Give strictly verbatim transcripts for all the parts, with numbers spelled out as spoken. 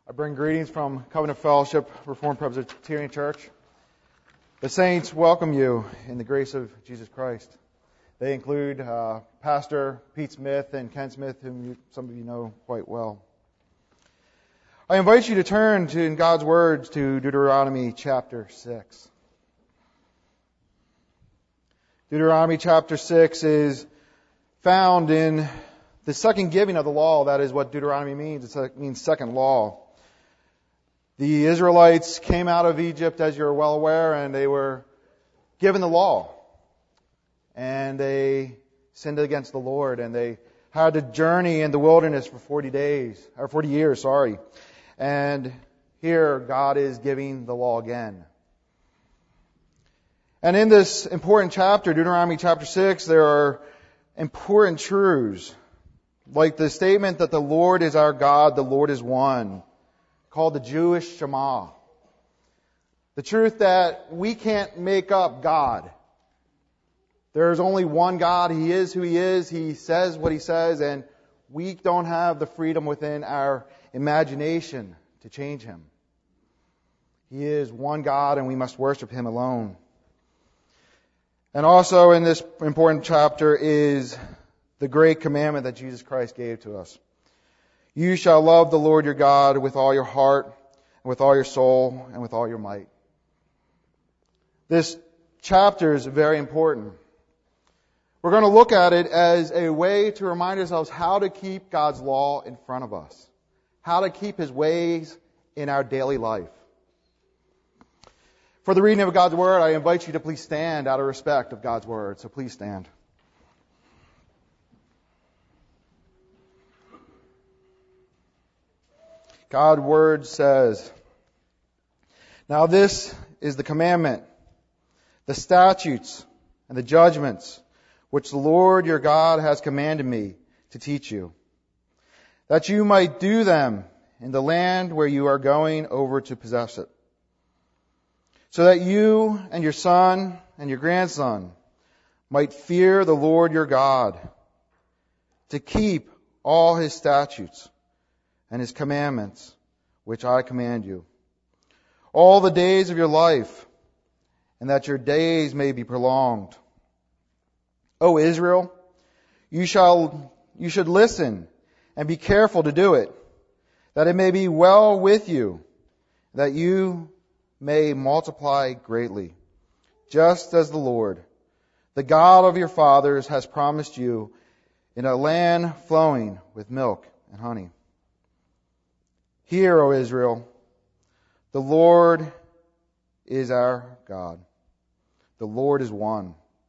I bring greetings from Covenant Fellowship Reformed Presbyterian Church. The saints welcome you in the grace of Jesus Christ. They include uh, Pastor Pete Smith and Ken Smith, whom you, some of you know quite well. I invite you to turn to, in God's words to Deuteronomy chapter six. Deuteronomy chapter six is found in the second giving of the law. That is what Deuteronomy means. It means second law. The Israelites came out of Egypt, as you're well aware, and they were given the law. And they sinned against the Lord, and they had to journey in the wilderness for forty days, or forty years, sorry. And here, God is giving the law again. And in this important chapter, Deuteronomy chapter six, there are important truths, like the statement that the Lord is our God, the Lord is one, called the Jewish Shema. The truth that we can't make up God. There is only one God. He is who He is. He says what He says, and we don't have the freedom within our imagination to change Him. He is one God, and we must worship Him alone. And also in this important chapter is the great commandment that Jesus Christ gave to us. You shall love the Lord your God with all your heart, and with all your soul, and with all your might. This chapter is very important. We're going to look at it as a way to remind ourselves how to keep God's law in front of us. How to keep His ways in our daily life. For the reading of God's Word, I invite you to please stand out of respect of God's Word. So please stand. God's Word says, "Now this is the commandment, the statutes, and the judgments, which the Lord your God has commanded me to teach you, that you might do them in the land where you are going over to possess it, so that you and your son and your grandson might fear the Lord your God, to keep all His statutes and His commandments, which I command you, all the days of your life, and that your days may be prolonged. O Israel, you shall, you should listen and be careful to do it, that it may be well with you, that you may multiply greatly, just as the Lord, the God of your fathers, has promised you in a land flowing with milk and honey. Hear, O Israel, the Lord is our God. The Lord is one.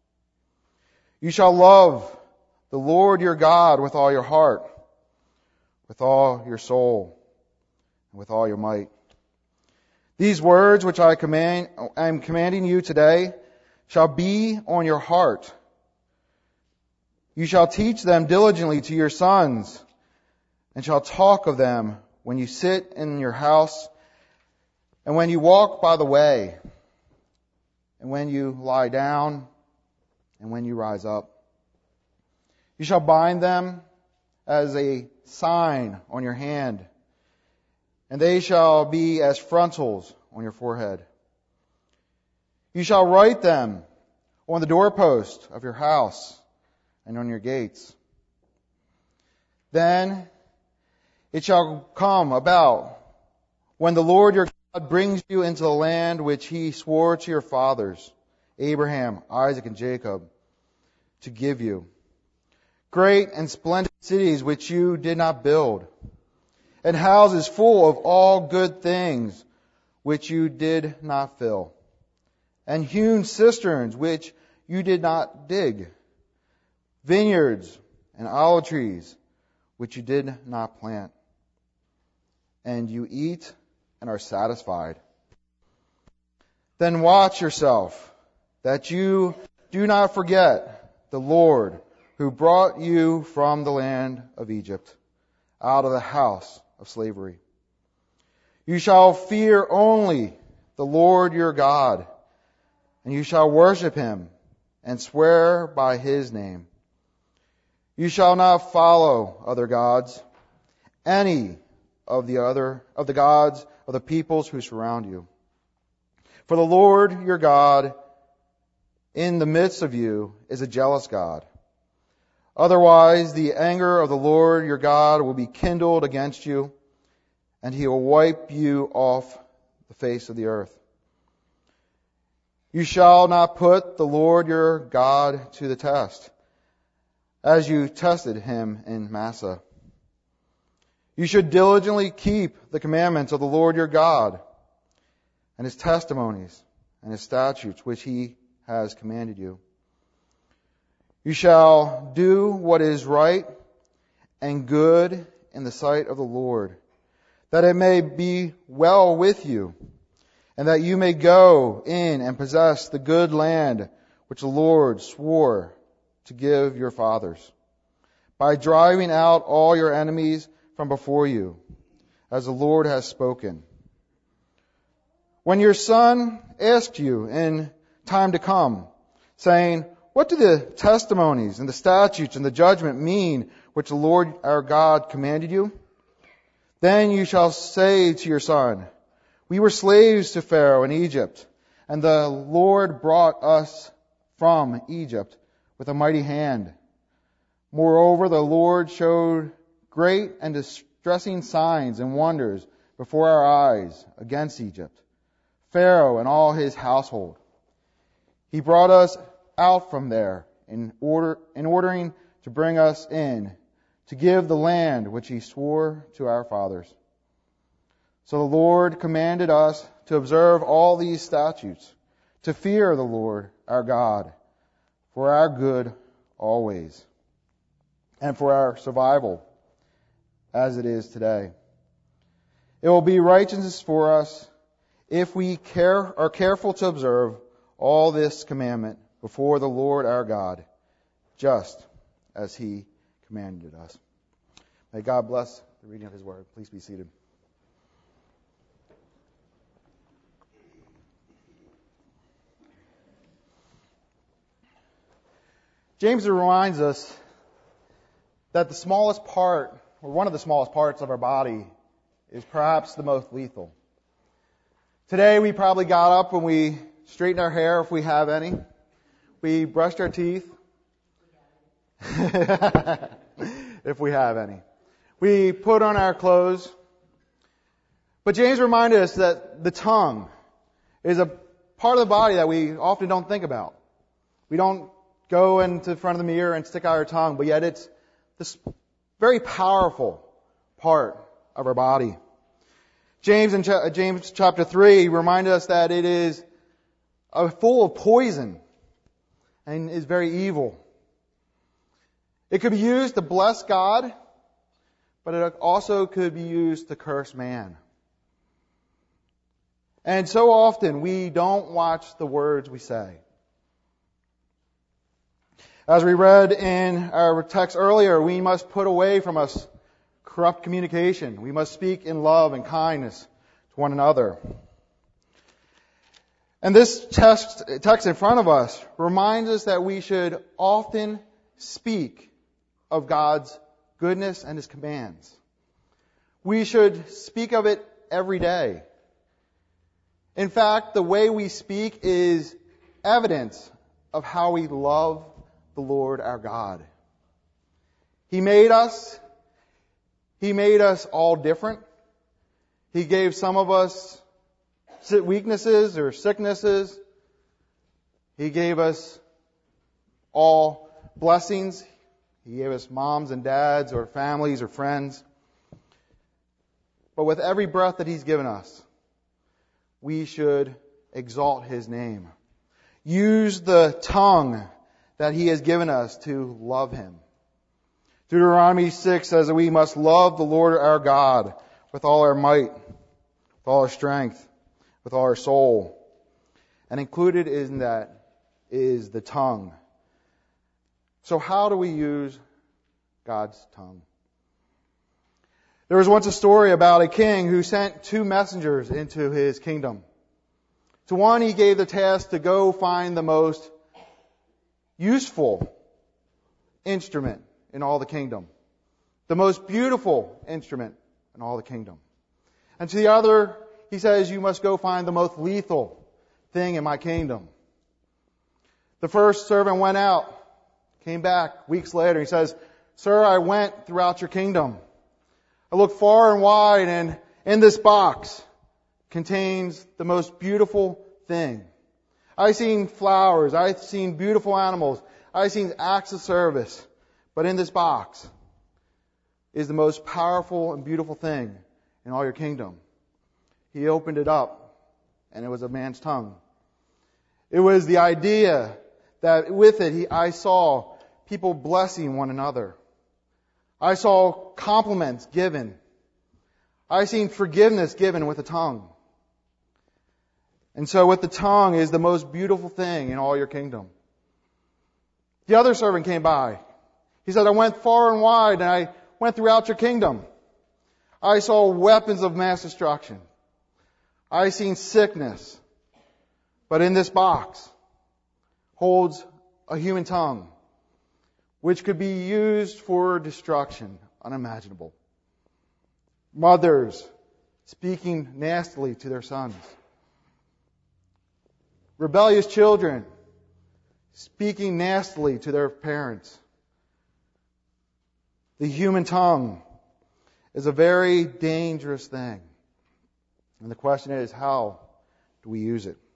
You shall love the Lord your God with all your heart, with all your soul, and with all your might. These words which I command, I am commanding you today shall be on your heart. You shall teach them diligently to your sons, and shall talk of them when you sit in your house, and when you walk by the way, and when you lie down, and when you rise up. You shall bind them as a sign on your hand, and they shall be as frontals on your forehead. You shall write them on the doorpost of your house and on your gates. Then it shall come about, when the Lord your God brings you into the land which He swore to your fathers, Abraham, Isaac, and Jacob, to give you, great and splendid cities which you did not build, and houses full of all good things which you did not fill, and hewn cisterns which you did not dig, vineyards and olive trees which you did not plant, and you eat and are satisfied. Then watch yourself, that you do not forget the Lord who brought you from the land of Egypt, out of the house of slavery. You shall fear only the Lord your God, and you shall worship Him and swear by His name. You shall not follow other gods, any of the other, of the gods of the peoples who surround you. For the Lord your God in the midst of you is a jealous God. Otherwise, the anger of the Lord your God will be kindled against you, and he will wipe you off the face of the earth. You shall not put the Lord your God to the test, as you tested him in Massah. You should diligently keep the commandments of the Lord your God, and his testimonies and his statutes which he has commanded you. You shall do what is right and good in the sight of the Lord, that it may be well with you, and that you may go in and possess the good land which the Lord swore to give your fathers, by driving out all your enemies from before you, as the Lord has spoken. When your son asks you in time to come, saying, what do the testimonies and the statutes and the judgment mean which the Lord our God commanded you? Then you shall say to your son, we were slaves to Pharaoh in Egypt, and the Lord brought us from Egypt with a mighty hand. Moreover, the Lord showed great and distressing signs and wonders before our eyes against Egypt, Pharaoh and all his household. He brought us out from there in order, in ordering to bring us in, to give the land which he swore to our fathers. So the Lord commanded us to observe all these statutes, to fear the Lord our God, for our good always, and for our survival, as it is today. It will be righteousness for us if we care, are careful to observe all this commandment before the Lord our God, just as he commanded us. May God bless the reading of his word. Please be seated. James reminds us that the smallest part, or one of the smallest parts of our body, is perhaps the most lethal. Today we probably got up and we straightened our hair if we have any. We brushed our teeth. If we have any. We put on our clothes. But James reminded us that the tongue is a part of the body that we often don't think about. We don't go into front of the mirror and stick out our tongue, but yet it's this very powerful part of our body. James in cha- James chapter three reminded us that it is uh, full of poison and is very evil. It could be used to bless God, but it also could be used to curse man. And so often we don't watch the words we say. As we read in our text earlier, we must put away from us corrupt communication. We must speak in love and kindness to one another. And this text, text in front of us reminds us that we should often speak of God's goodness and his commands. We should speak of it every day. In fact, the way we speak is evidence of how we love the Lord our God. He made us. He made us all different. He gave some of us weaknesses or sicknesses. He gave us all blessings. He gave us moms and dads or families or friends. But with every breath that he's given us, we should exalt his name. Use the tongue that he has given us to love him. Deuteronomy six says that we must love the Lord our God with all our might, with all our strength, with all our soul. And included in that is the tongue. So how do we use God's tongue? There was once a story about a king who sent two messengers into his kingdom. To one, he gave the task to go find the most useful instrument in all the kingdom, the most beautiful instrument in all the kingdom. And to the other, he says, you must go find the most lethal thing in my kingdom. The first servant went out, came back weeks later. He says, sir, I went throughout your kingdom. I looked far and wide, and in this box contains the most beautiful thing. I've seen flowers. I've seen beautiful animals. I've seen acts of service. But in this box is the most powerful and beautiful thing in all your kingdom. He opened it up, and it was a man's tongue. It was the idea that with it, he, I saw people blessing one another. I saw compliments given. I seen forgiveness given with the tongue. And so with the tongue is the most beautiful thing in all your kingdom. The other servant came by. He said, I went far and wide and I went throughout your kingdom. I saw weapons of mass destruction. I seen sickness. But in this box holds a human tongue, which could be used for destruction, unimaginable. Mothers speaking nastily to their sons. Rebellious children speaking nastily to their parents. The human tongue is a very dangerous thing. And the question is, how do we use it?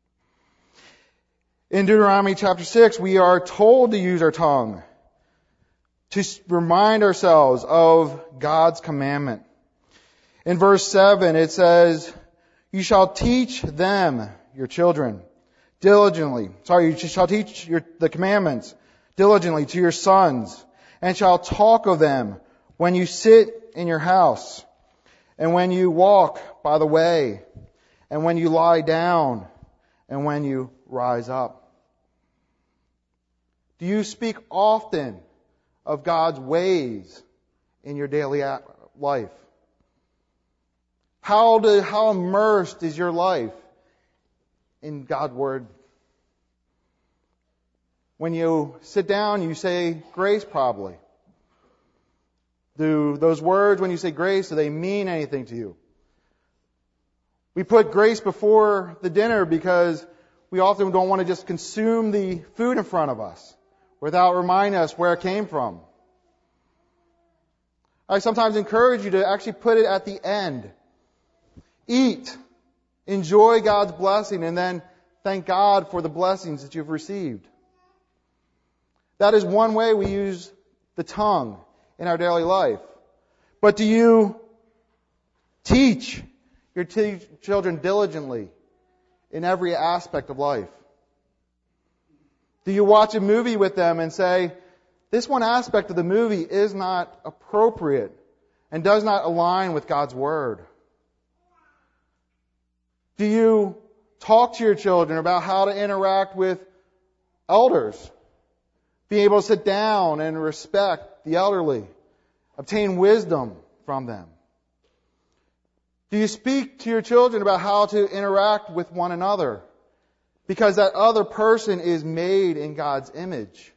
In Deuteronomy chapter six, we are told to use our tongue to remind ourselves of God's commandment. In verse seven, it says, you shall teach them, your children, diligently. Sorry, you shall teach your, the commandments diligently to your sons, and shall talk of them when you sit in your house, and when you walk by the way, and when you lie down, and when you rise up. Do you speak often of God's ways in your daily life? How do, how immersed is your life in God's Word? When you sit down, you say grace probably. Do those words, when you say grace, do they mean anything to you? We put grace before the dinner because we often don't want to just consume the food in front of us without reminding us where it came from. I sometimes encourage you to actually put it at the end. Eat. Enjoy God's blessing and then thank God for the blessings that you've received. That is one way we use the tongue in our daily life. But do you teach your t- children diligently in every aspect of life? Do you watch a movie with them and say, this one aspect of the movie is not appropriate and does not align with God's Word? Do you talk to your children about how to interact with elders? Being able to sit down and respect the elderly. Obtain wisdom from them. Do you speak to your children about how to interact with one another? Because that other person is made in God's image.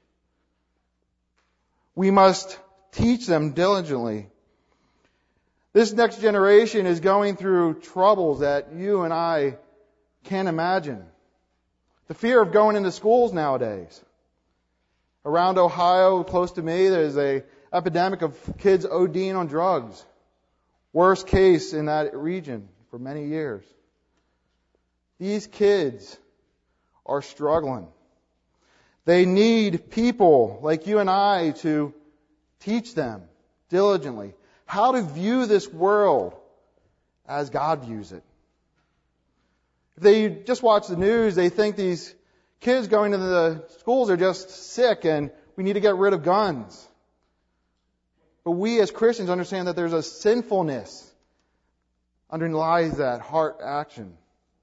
We must teach them diligently. This next generation is going through troubles that you and I can't imagine. The fear of going into schools nowadays. Around Ohio, close to me, there's a epidemic of kids ODing on drugs. Worst case in that region for many years. These kids are struggling. They need people like you and I to teach them diligently how to view this world as God views it. If they just watch the news, they think these kids going to the schools are just sick and we need to get rid of guns. But we as Christians understand that there's a sinfulness underlies that heart action.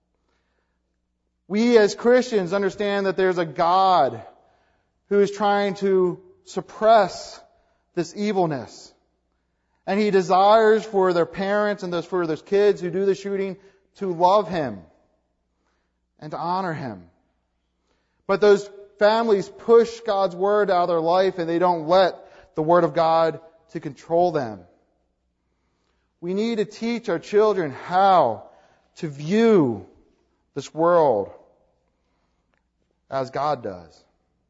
We as Christians understand that there's a God who is trying to suppress this evilness. And He desires for their parents and those for those kids who do the shooting to love Him and to honor Him. But those families push God's Word out of their life and they don't let the Word of God to control them. We need to teach our children how to view this world as God does.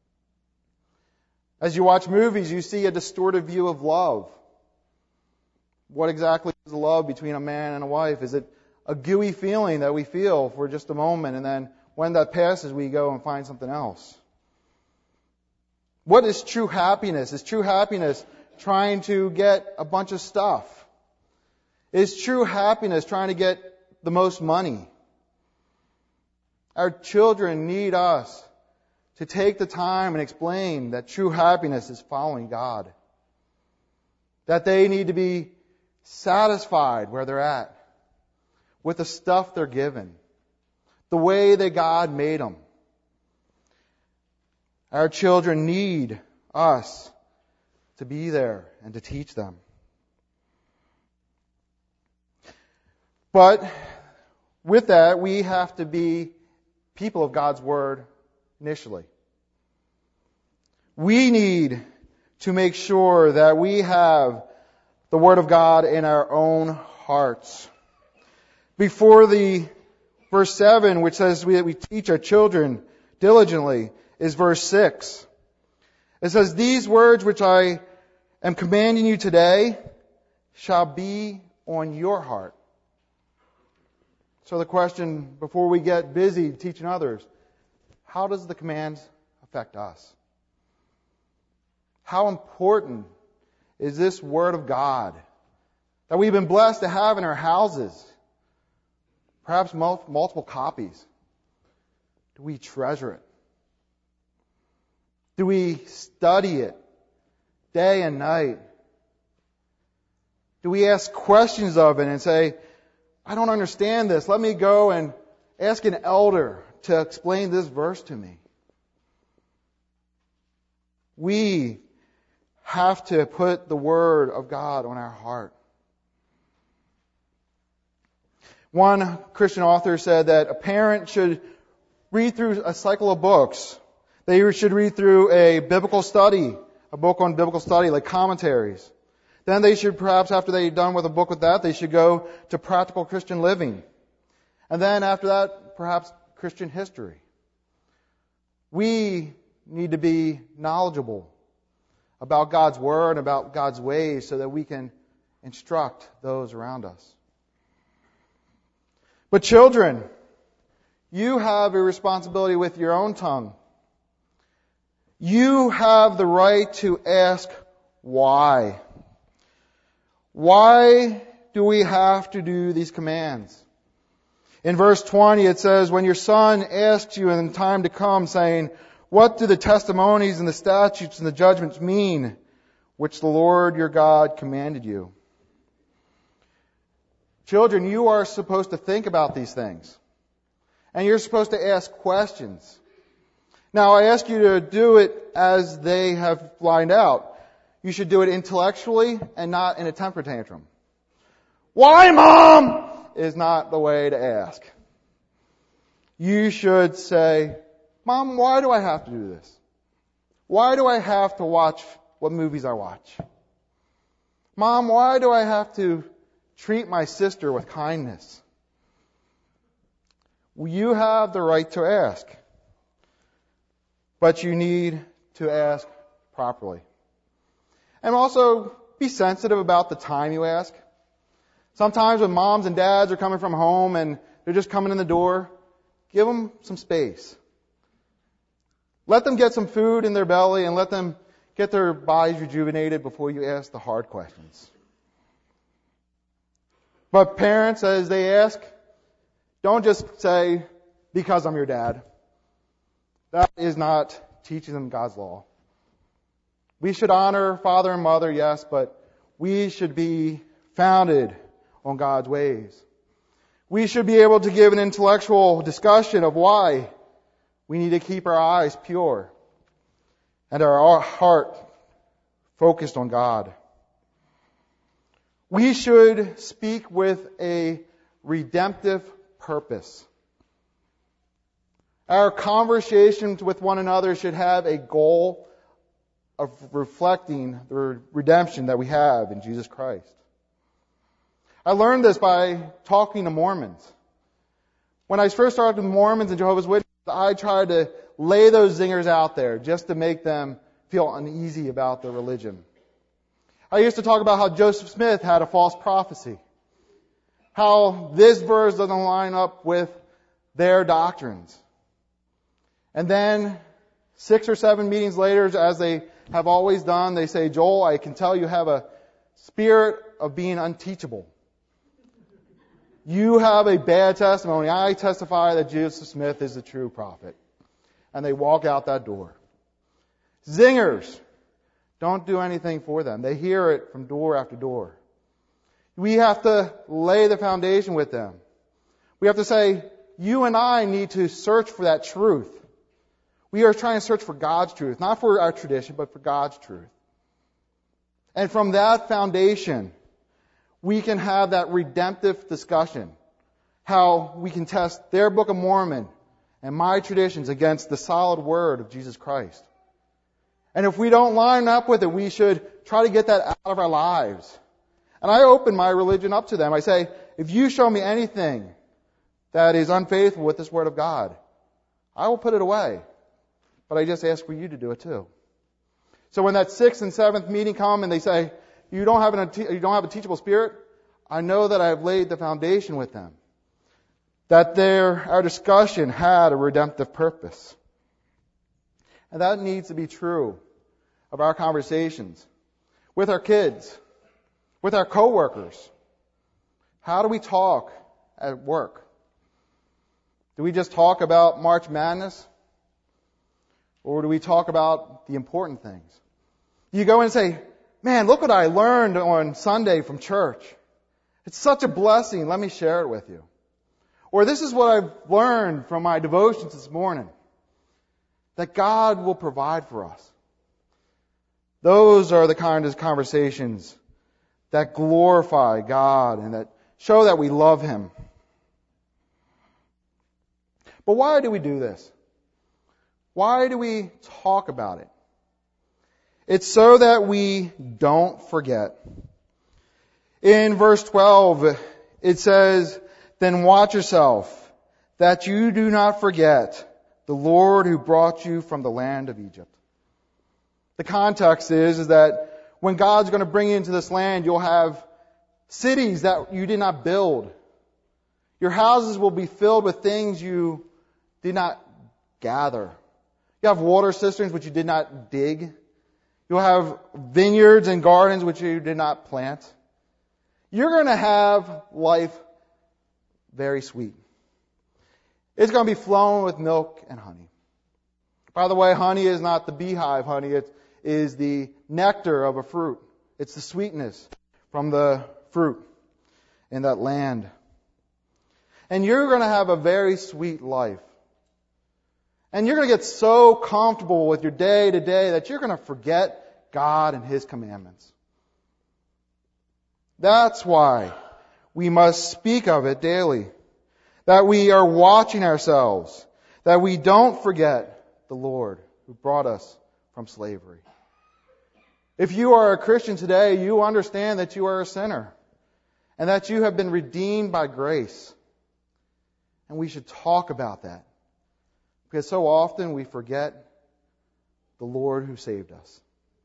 As you watch movies, you see a distorted view of love. What exactly is love between a man and a wife? Is it a gooey feeling that we feel for just a moment, and then when that passes, we go and find something else? What is true happiness? Is true happiness trying to get a bunch of stuff? Is true happiness trying to get the most money? Our children need us to take the time and explain that true happiness is following God. That they need to be satisfied where they're at with the stuff they're given, the way that God made them. Our children need us to be there and to teach them. But with that, we have to be people of God's Word initially. We need to make sure that we have the Word of God in our own hearts. Before the verse seven, which says we, we teach our children diligently, is verse six. It says, "These words which I am commanding you today shall be on your heart." So the question, before we get busy teaching others, how does the command affect us? How important is this Word of God that we've been blessed to have in our houses? Perhaps multiple copies. Do we treasure it? Do we study it day and night? Do we ask questions of it and say, I don't understand this. Let me go and ask an elder to explain this verse to me. We have to put the Word of God on our heart. One Christian author said that a parent should read through a cycle of books. They should read through a biblical study, a book on biblical study, like commentaries. Then they should, perhaps after they're done with a book with that, they should go to practical Christian living. And then after that, perhaps Christian history. We need to be knowledgeable about God's Word, about God's ways, so that we can instruct those around us. But children, you have a responsibility with your own tongue. You have the right to ask why. Why do we have to do these commands? In verse twenty it says, "When your son asks you in time to come, saying, 'What do the testimonies and the statutes and the judgments mean, which the Lord your God commanded you?'" Children, you are supposed to think about these things. And you're supposed to ask questions. Now, I ask you to do it as they have lined out. You should do it intellectually and not in a temper tantrum. "Why, Mom?" is not the way to ask. You should say, "Mom, why do I have to do this? Why do I have to watch what movies I watch? Mom, why do I have to treat my sister with kindness?" You have the right to ask. But you need to ask properly. And also, be sensitive about the time you ask. Sometimes when moms and dads are coming from home and they're just coming in the door, give them some space. Let them get some food in their belly and let them get their bodies rejuvenated before you ask the hard questions. But parents, as they ask, don't just say, "Because I'm your dad." That is not teaching them God's law. We should honor father and mother, yes, but we should be founded on God's ways. We should be able to give an intellectual discussion of why we need to keep our eyes pure and our heart focused on God. We should speak with a redemptive purpose. Our conversations with one another should have a goal of reflecting the redemption that we have in Jesus Christ. I learned this by talking to Mormons. When I first started with Mormons and Jehovah's Witnesses, I tried to lay those zingers out there just to make them feel uneasy about their religion. I used to talk about how Joseph Smith had a false prophecy. How this verse doesn't line up with their doctrines. And then, six or seven meetings later, as they have always done, they say, Joel, I can tell you have a spirit of being unteachable. You have a bad testimony. I testify that Joseph Smith is the true prophet. And they walk out that door. Zingers. Don't do anything for them. They hear it from door after door. We have to lay the foundation with them. We have to say, you and I need to search for that truth. We are trying to search for God's truth, not for our tradition, but for God's truth. And from that foundation, we can have that redemptive discussion. How we can test their Book of Mormon and my traditions against the solid word of Jesus Christ. And if we don't line up with it, we should try to get that out of our lives. And I open my religion up to them. I say, if you show me anything that is unfaithful with this Word of God, I will put it away. But I just ask for you to do it too. So when that sixth and seventh meeting come and they say, you don't have an, you don't have a teachable spirit, I know that I have laid the foundation with them. That their, our discussion had a redemptive purpose. And that needs to be true of our conversations with our kids, with our coworkers. How do we talk at work? Do we just talk about March Madness? Or do we talk about the important things? You go in and say, man, look what I learned on Sunday from church. It's such a blessing. Let me share it with you. Or this is what I've learned from my devotions this morning. That God will provide for us. Those are the kind of conversations that glorify God and that show that we love Him. But why do we do this? Why do we talk about it? It's so that we don't forget. In verse twelve, it says, then watch yourself, that you do not forget the Lord who brought you from the land of Egypt. The context is, is that when God's going to bring you into this land, you'll have cities that you did not build. Your houses will be filled with things you did not gather. You have water cisterns which you did not dig. You'll have vineyards and gardens which you did not plant. You're going to have life very sweet. It's going to be flowing with milk and honey. By the way, honey is not the beehive honey. It is the nectar of a fruit. It's the sweetness from the fruit in that land. And you're going to have a very sweet life. And you're going to get so comfortable with your day to day that you're going to forget God and His commandments. That's why we must speak of it daily. That we are watching ourselves. That we don't forget the Lord who brought us from slavery. If you are a Christian today, you understand that you are a sinner. And that you have been redeemed by grace. And we should talk about that. Because so often we forget the Lord who saved us.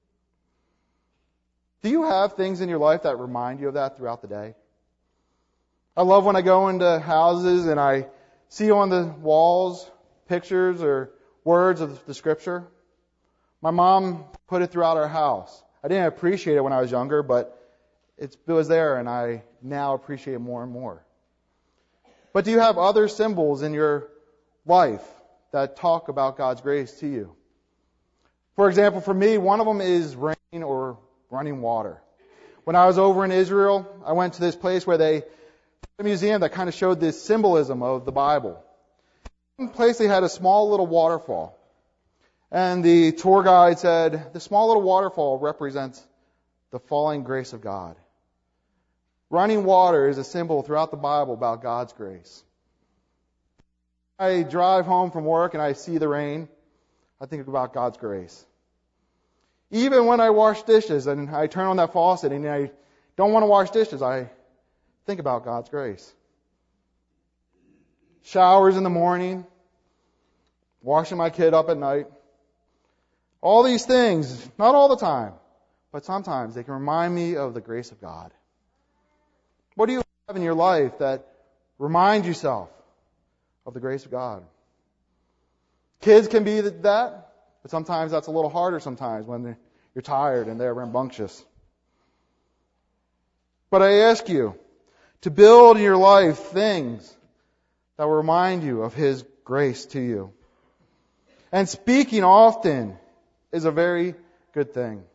Do you have things in your life that remind you of that throughout the day? I love when I go into houses and I see on the walls pictures or words of the Scripture. My mom put it throughout our house. I didn't appreciate it when I was younger, but it was there and I now appreciate it more and more. But do you have other symbols in your life that talk about God's grace to you? For example, for me, one of them is rain or running water. When I was over in Israel, I went to this place where they a museum that kind of showed this symbolism of the Bible. In one place they had a small little waterfall. And the tour guide said, the small little waterfall represents the falling grace of God. Running water is a symbol throughout the Bible about God's grace. I drive home from work and I see the rain, I think about God's grace. Even when I wash dishes and I turn on that faucet and I don't want to wash dishes, I think about God's grace. Showers in the morning, washing my kid up at night. All these things, not all the time, but sometimes they can remind me of the grace of God. What do you have in your life that reminds yourself of the grace of God? Kids can be that, but sometimes that's a little harder sometimes when you're tired and they're rambunctious. But I ask you to build in your life things that will remind you of His grace to you. And speaking often is a very good thing.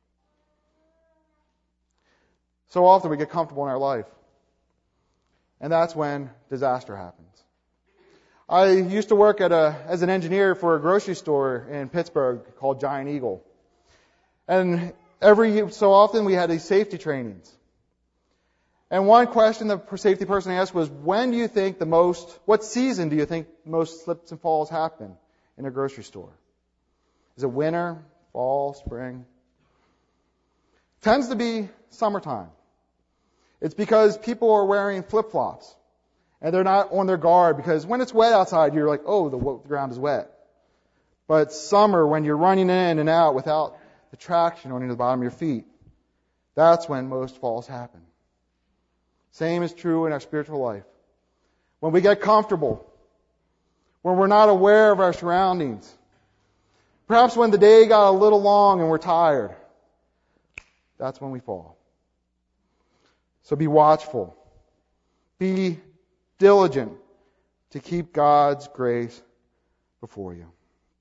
So often we get comfortable in our life. And that's when disaster happens. I used to work at a, as an engineer for a grocery store in Pittsburgh called Giant Eagle. And every so often we had these safety trainings. And one question the safety person asked was, when do you think the most, what season do you think most slips and falls happen in a grocery store? Is it winter, fall, spring? Tends to be summertime. It's because people are wearing flip-flops and they're not on their guard, because when it's wet outside, you're like, oh, the ground is wet. But summer, when you're running in and out without the traction on the bottom of your feet, that's when most falls happen. Same is true in our spiritual life. When we get comfortable, when we're not aware of our surroundings, perhaps when the day got a little long and we're tired, that's when we fall. So be watchful. Be diligent to keep God's grace before you.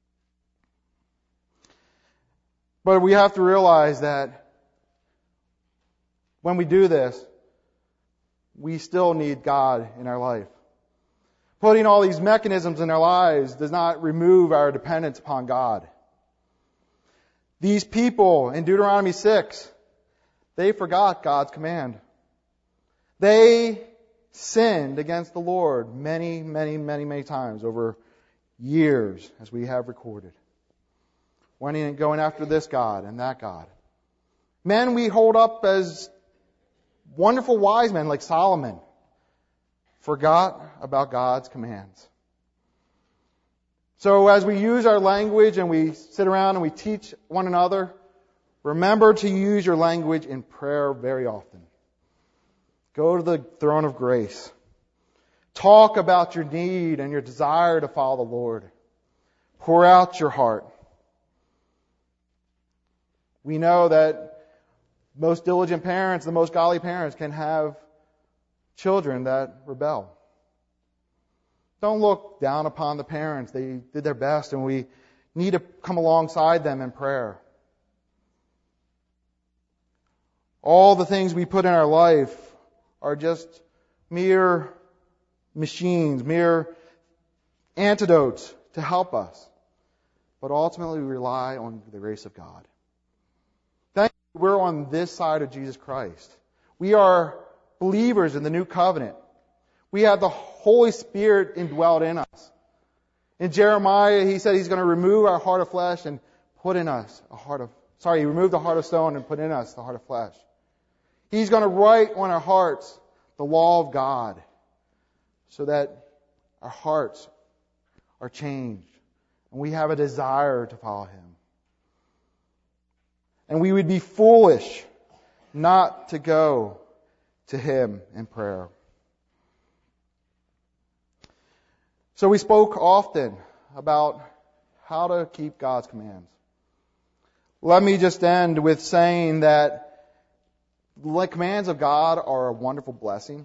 But we have to realize that when we do this, we still need God in our life. Putting all these mechanisms in our lives does not remove our dependence upon God. These people in Deuteronomy six, they forgot God's command. They sinned against the Lord many, many, many, many times over years, as we have recorded. Went in and going after this God and that God. Men we hold up as wonderful wise men like Solomon forgot about God's commands. So as we use our language and we sit around and we teach one another, remember to use your language in prayer very often. Go to the throne of grace. Talk about your need and your desire to follow the Lord. Pour out your heart. We know that most diligent parents, the most godly parents, can have children that rebel. Don't look down upon the parents. They did their best, and we need to come alongside them in prayer. All the things we put in our life are just mere machines, mere antidotes to help us. But ultimately we rely on the grace of God. Thank you, we're on this side of Jesus Christ. We are believers in the new covenant. We have the Holy Spirit indwelled in us. In Jeremiah, he said he's going to remove our heart of flesh and put in us a heart of, sorry, he removed the heart of stone and put in us the heart of flesh. He's going to write on our hearts the law of God so that our hearts are changed and we have a desire to follow Him. And we would be foolish not to go to Him in prayer. So we spoke often about how to keep God's commands. Let me just end with saying that the commands of God are a wonderful blessing.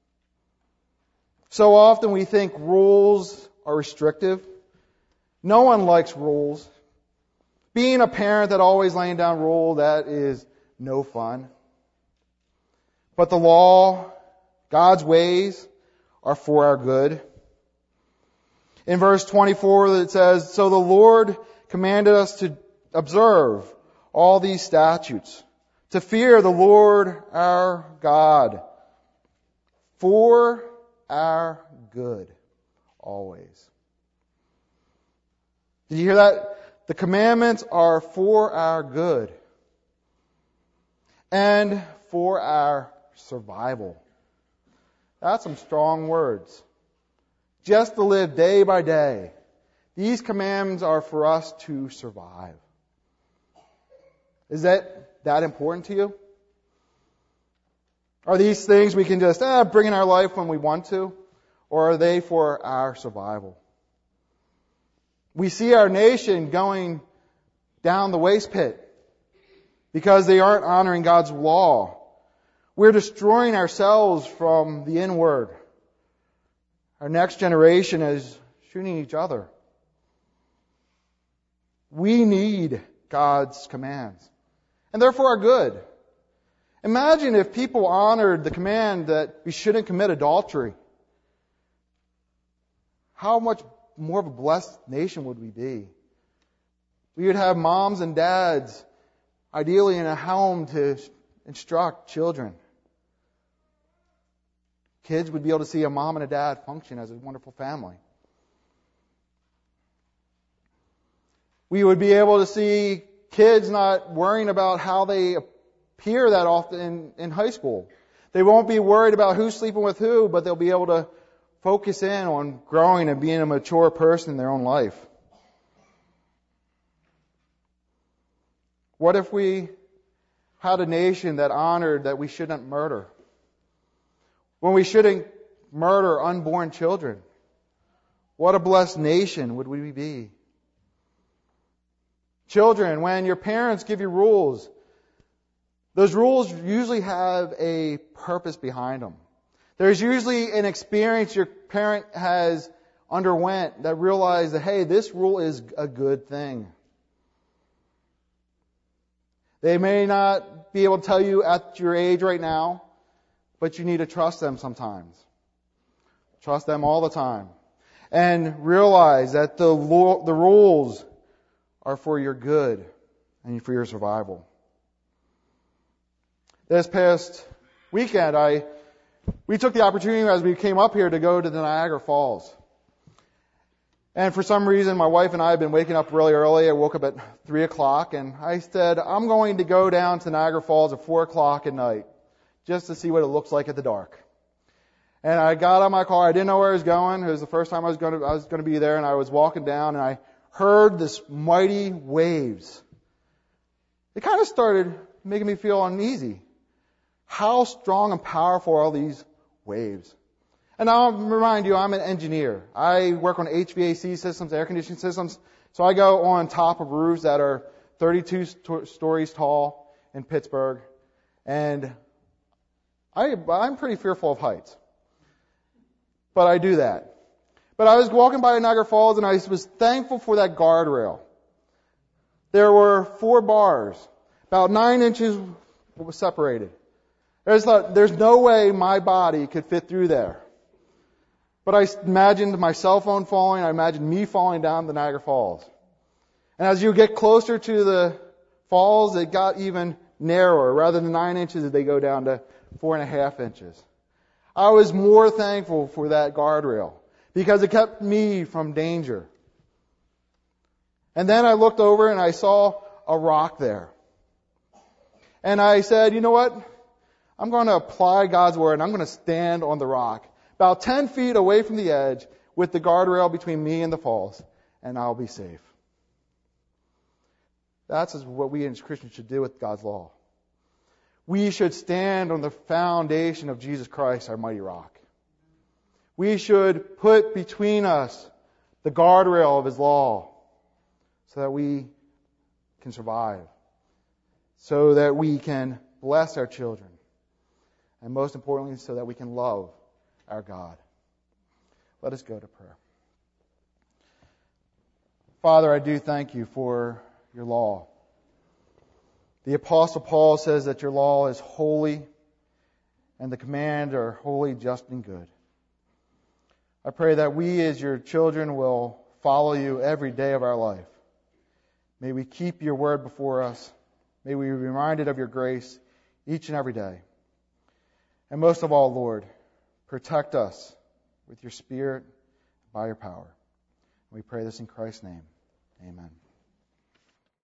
So often we think rules are restrictive. No one likes rules. Being a parent that always laying down rules, that is no fun. But the law, God's ways, are for our good. In verse twenty-four it says, "So the Lord commanded us to observe all these statutes, to fear the Lord our God, for our good always." Did you hear that? The commandments are for our good and for our survival. That's some strong words. Just to live day by day. These commandments are for us to survive. Is that that important to you? Are these things we can just eh, bring in our life when we want to? Or are they for our survival? We see our nation going down the waste pit because they aren't honoring God's law. We're destroying ourselves from the inward. Our next generation is shooting each other. We need God's commands, and therefore are good. Imagine if people honored the command that we shouldn't commit adultery. How much more of a blessed nation would we be? We would have moms and dads, ideally in a home to instruct children. Kids would be able to see a mom and a dad function as a wonderful family. We would be able to see kids not worrying about how they appear that often in, in high school. They won't be worried about who's sleeping with who, but they'll be able to focus in on growing and being a mature person in their own life. What if we had a nation that honored that we shouldn't murder? When we shouldn't murder unborn children? What a blessed nation would we be? Children, when your parents give you rules, those rules usually have a purpose behind them. There's usually an experience your parent has underwent that realized that, hey, this rule is a good thing. They may not be able to tell you at your age right now, but you need to trust them sometimes. Trust them all the time. And realize that the the rules are for your good and for your survival. This past weekend, I we took the opportunity as we came up here to go to the Niagara Falls. And for some reason, my wife and I have been waking up really early. I woke up at three o'clock, and I said, I'm going to go down to Niagara Falls at four o'clock at night just to see what it looks like at the dark. And I got out of my car. I didn't know where I was going. It was the first time I was going to, I was going to be there, and I was walking down, and I heard this mighty waves. It kind of started making me feel uneasy. How strong and powerful are these waves? And I'll remind you, I'm an engineer. I work on H V A C systems, air conditioning systems. So I go on top of roofs that are thirty-two sto- stories tall in Pittsburgh. And I, I'm pretty fearful of heights. But I do that. But I was walking by Niagara Falls, and I was thankful for that guardrail. There were four bars, about nine inches separated. There's, there's no way my body could fit through there. But I imagined my cell phone falling. I imagined me falling down the Niagara Falls. And as you get closer to the falls, it got even narrower. Rather than nine inches, they go down to four and a half inches. I was more thankful for that guardrail because it kept me from danger. And then I looked over and I saw a rock there. And I said, you know what? I'm going to apply God's word, and I'm going to stand on the rock, about ten feet away from the edge, with the guardrail between me and the falls, and I'll be safe. That's what we as Christians should do with God's law. We should stand on the foundation of Jesus Christ, our mighty rock. We should put between us the guardrail of His law so that we can survive, so that we can bless our children, and most importantly, so that we can love our God. Let us go to prayer. Father, I do thank you for your law. The Apostle Paul says that your law is holy and the commands are holy, just, and good. I pray that we as your children will follow you every day of our life. May we keep your word before us. May we be reminded of your grace each and every day. And most of all, Lord, protect us with your Spirit by your power. We pray this in Christ's name. Amen.